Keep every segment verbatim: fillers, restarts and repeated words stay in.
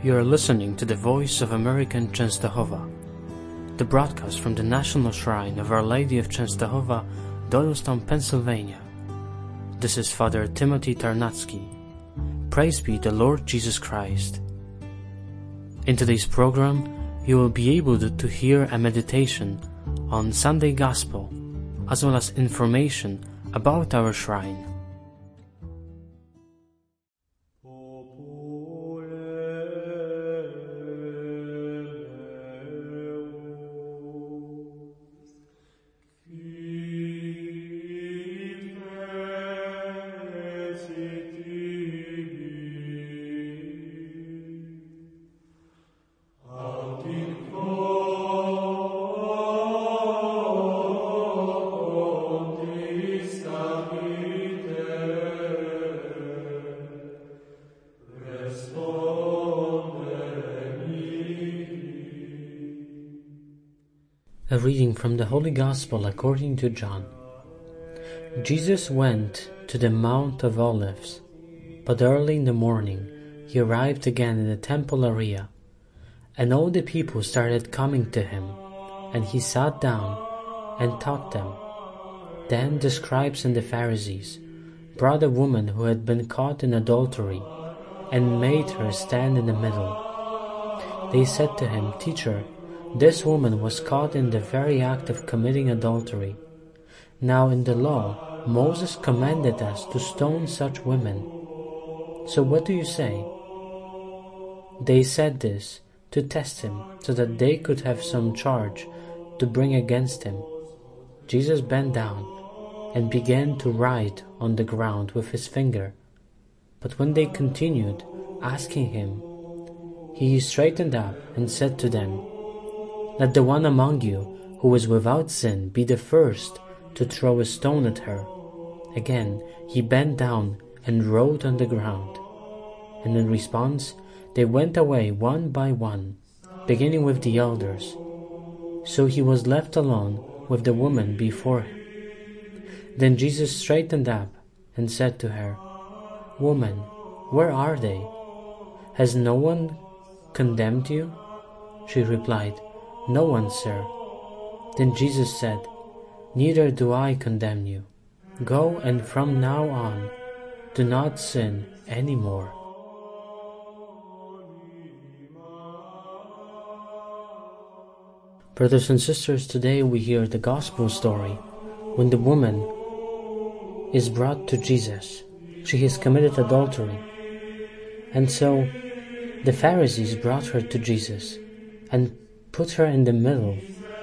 You are listening to the Voice of American Częstochowa, the broadcast from the National Shrine of Our Lady of Częstochowa, Doylestown, Pennsylvania. This is Father Timothy Tarnacki. Praise be the Lord Jesus Christ. In today's program, you will be able to, to hear a meditation on Sunday Gospel, as well as information about our shrine. A reading from the Holy Gospel according to John. Jesus went to the Mount of Olives, but early in the morning he arrived again in the temple area, and all the people started coming to him, and he sat down and taught them. Then the scribes and the Pharisees brought a woman who had been caught in adultery, and made her stand in the middle. They said to him, "Teacher, this woman was caught in the very act of committing adultery. Now in the law, Moses commanded us to stone such women. So what do you say?" They said this to test him, so that they could have some charge to bring against him. Jesus bent down and began to write on the ground with his finger. But when they continued asking him, he straightened up and said to them, "Let the one among you who is without sin be the first to throw a stone at her." Again he bent down and wrote on the ground. And in response they went away one by one, beginning with the elders. So he was left alone with the woman before him. Then Jesus straightened up and said to her, "Woman, where are they? Has no one condemned you?" She replied, "No one, sir." Then Jesus said, "Neither do I condemn you. Go, and from now on, do not sin any more." Brothers and sisters, today we hear the gospel story when the woman is brought to Jesus. She has committed adultery. And so the Pharisees brought her to Jesus and put her in the middle.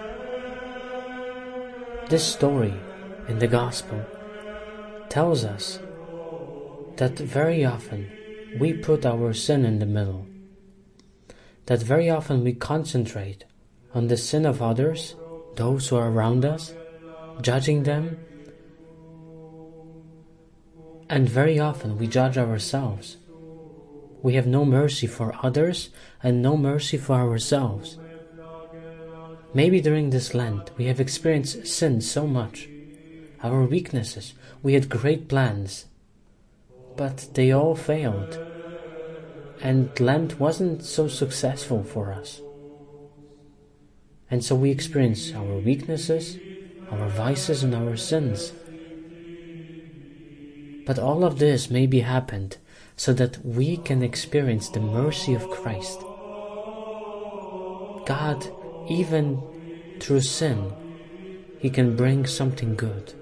This story in the Gospel tells us that very often we put our sin in the middle, that very often we concentrate on the sin of others, those who are around us, judging them, and very often we judge ourselves. We have no mercy for others and no mercy for ourselves. Maybe during this Lent we have experienced sin so much, our weaknesses. We had great plans, but they all failed, and Lent wasn't so successful for us. And so we experience our weaknesses, our vices, and our sins. But all of this maybe happened so that we can experience the mercy of Christ. God, even through sin, He can bring something good.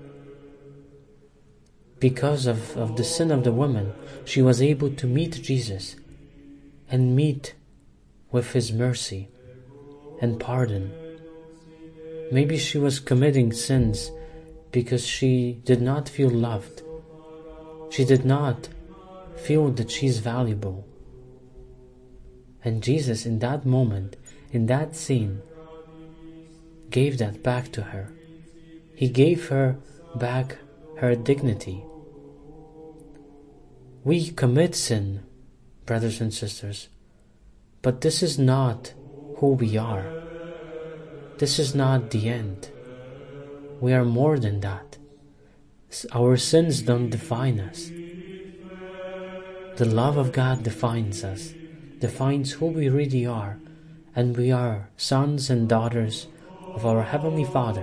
Because of, of the sin of the woman, she was able to meet Jesus and meet with His mercy and pardon. Maybe she was committing sins because she did not feel loved. She did not feel that she's valuable. And Jesus, in that moment, in that scene, gave that back to her. He gave her back her dignity. We commit sin, brothers and sisters, but this is not who we are. This is not the end. We are more than that. Our sins don't define us. The love of God defines us. defines who we really are, and we are sons and daughters of our Heavenly Father.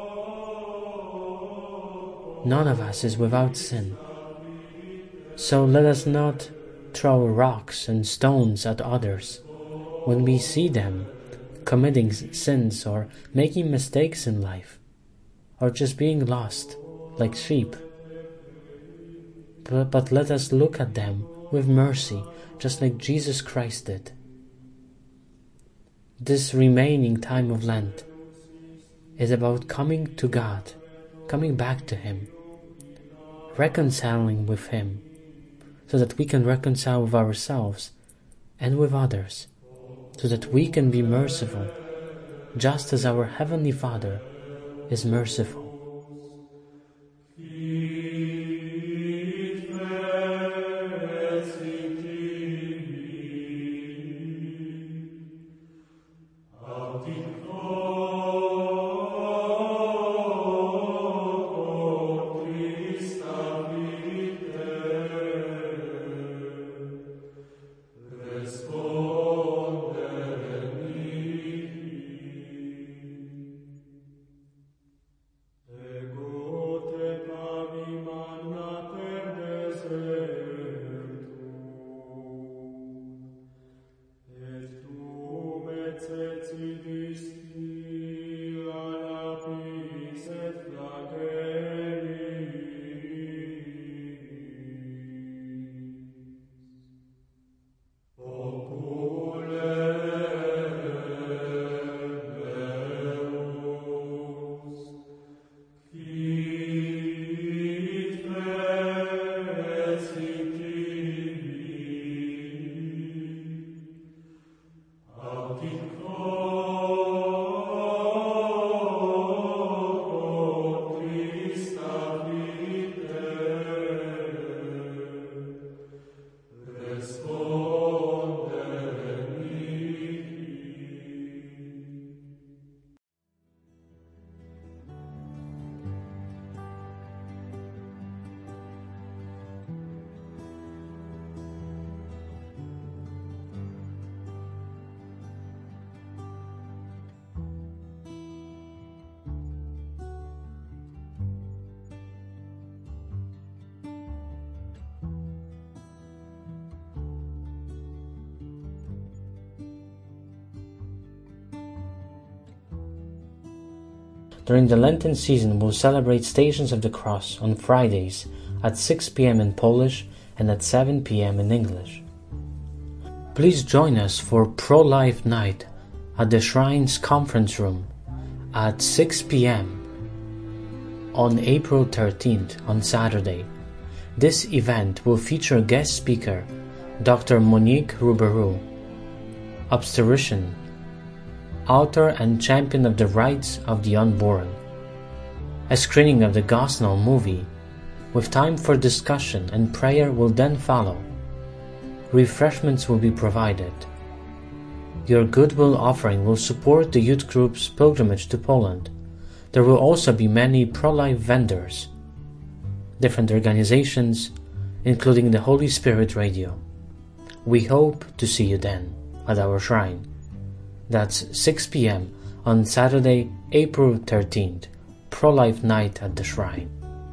None of us is without sin. So let us not throw rocks and stones at others when we see them committing sins or making mistakes in life, or just being lost like sheep. But, but let us look at them with mercy, just like Jesus Christ did. This remaining time of Lent is about coming to God, coming back to Him, reconciling with Him, so that we can reconcile with ourselves and with others, so that we can be merciful, just as our Heavenly Father is merciful. During the Lenten season, we'll celebrate Stations of the Cross on Fridays at six p m in Polish and at seven p m in English. Please join us for Pro-Life Night at the Shrine's Conference Room at six p m on April thirteenth, on Saturday. This event will feature guest speaker Doctor Monique Rouberoux, obstetrician, author and champion of the rights of the unborn. A screening of the Gosnell movie, with time for discussion and prayer, will then follow. Refreshments will be provided. Your goodwill offering will support the youth group's pilgrimage to Poland. There will also be many pro-life vendors, different organizations, including the Holy Spirit Radio. We hope to see you then at our shrine. That's six p m on Saturday, April thirteenth, Pro-Life Night at the Shrine.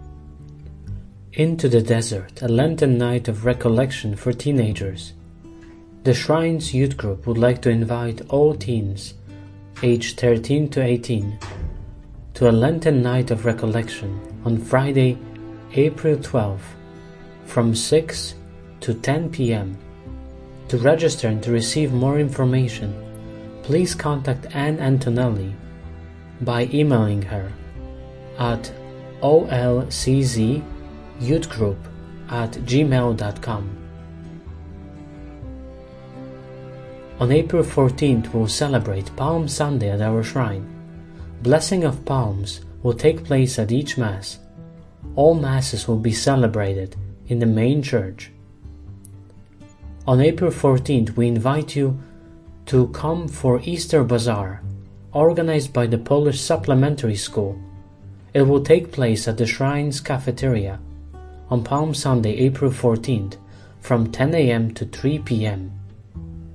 Into the Desert, a Lenten night of recollection for teenagers. The Shrine's youth group would like to invite all teens, aged thirteen to eighteen, to a Lenten night of recollection on Friday, April twelfth, from six to ten p m To register and to receive more information, please contact Anne Antonelli by emailing her at olczyouthgroup at gmail dot com. On April fourteenth, we'll celebrate Palm Sunday at our shrine. Blessing of Palms will take place at each Mass. All Masses will be celebrated in the main church. On April fourteenth, we invite you to come for Easter Bazaar, organized by the Polish Supplementary School. It will take place at the Shrine's Cafeteria on Palm Sunday, April fourteenth, from ten a m to three p m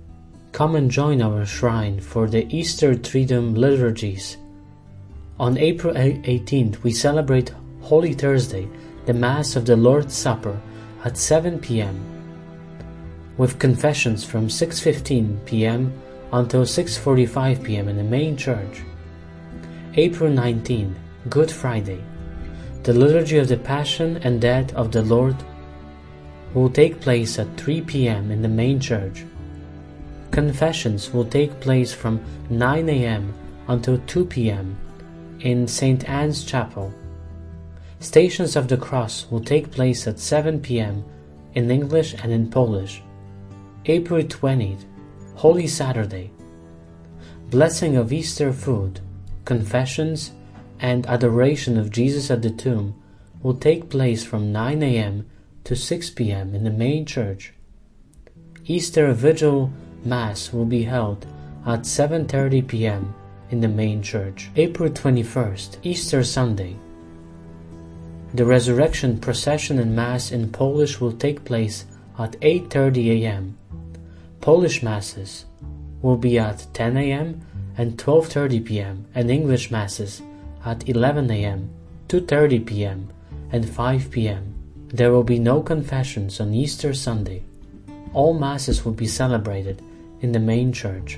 come and join our shrine for the Easter Triduum liturgies. On April eighteenth, we celebrate Holy Thursday, the Mass of the Lord's Supper, at seven p m, with confessions from six fifteen p m until six forty-five p m in the main church. April nineteenth, Good Friday, the Liturgy of the Passion and Death of the Lord will take place at three p m in the main church. Confessions will take place from nine a m until two p m in Saint Anne's Chapel. Stations of the Cross will take place at seven p m in English and in Polish. April twentieth, Holy Saturday, Blessing of Easter food, confessions, and adoration of Jesus at the tomb will take place from nine a m to six p m in the main church. Easter Vigil Mass will be held at seven thirty p m in the main church. April twenty-first, Easter Sunday, the Resurrection Procession and Mass in Polish will take place at eight thirty a m Polish Masses will be at ten a m and twelve thirty p m and English Masses at eleven a m, two thirty p m and five p m There will be no confessions on Easter Sunday. All Masses will be celebrated in the main church.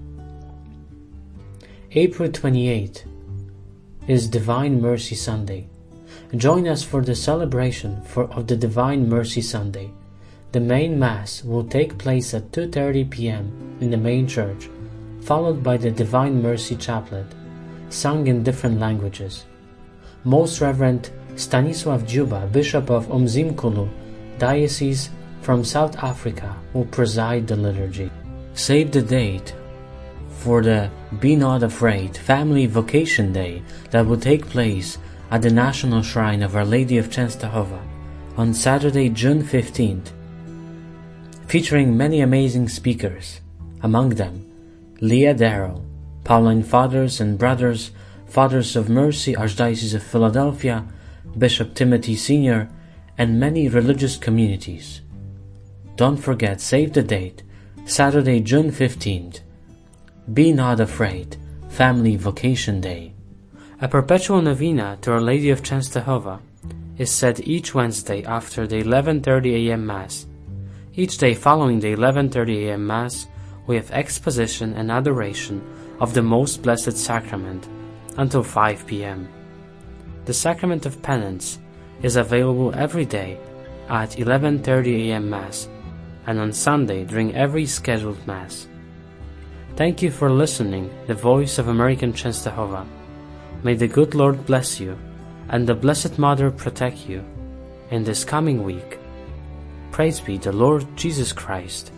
April twenty-eighth is Divine Mercy Sunday. Join us for the celebration for, of the Divine Mercy Sunday. The main Mass will take place at two thirty p m in the main church, followed by the Divine Mercy Chaplet, sung in different languages. Most Reverend Stanisław Dziuba, Bishop of Umzimkulu Diocese from South Africa, will preside the liturgy. Save the date for the Be Not Afraid Family Vocation Day that will take place at the National Shrine of Our Lady of Częstochowa on Saturday, June fifteenth, featuring many amazing speakers, among them Leah Darrow, Pauline Fathers and Brothers, Fathers of Mercy, Archdiocese of Philadelphia, Bishop Timothy Senior, and many religious communities. Don't forget, save the date, Saturday, June fifteenth, Be Not Afraid Family Vocation Day. A perpetual novena to Our Lady of Częstochowa is said each Wednesday after the eleven thirty a m Mass. Each day following the eleven thirty a m Mass, we have exposition and adoration of the Most Blessed Sacrament until five p m The Sacrament of Penance is available every day at eleven thirty a m Mass and on Sunday during every scheduled Mass. Thank you for listening to the Voice of American Częstochowa. May the good Lord bless you and the Blessed Mother protect you in this coming week. Praise be the Lord Jesus Christ.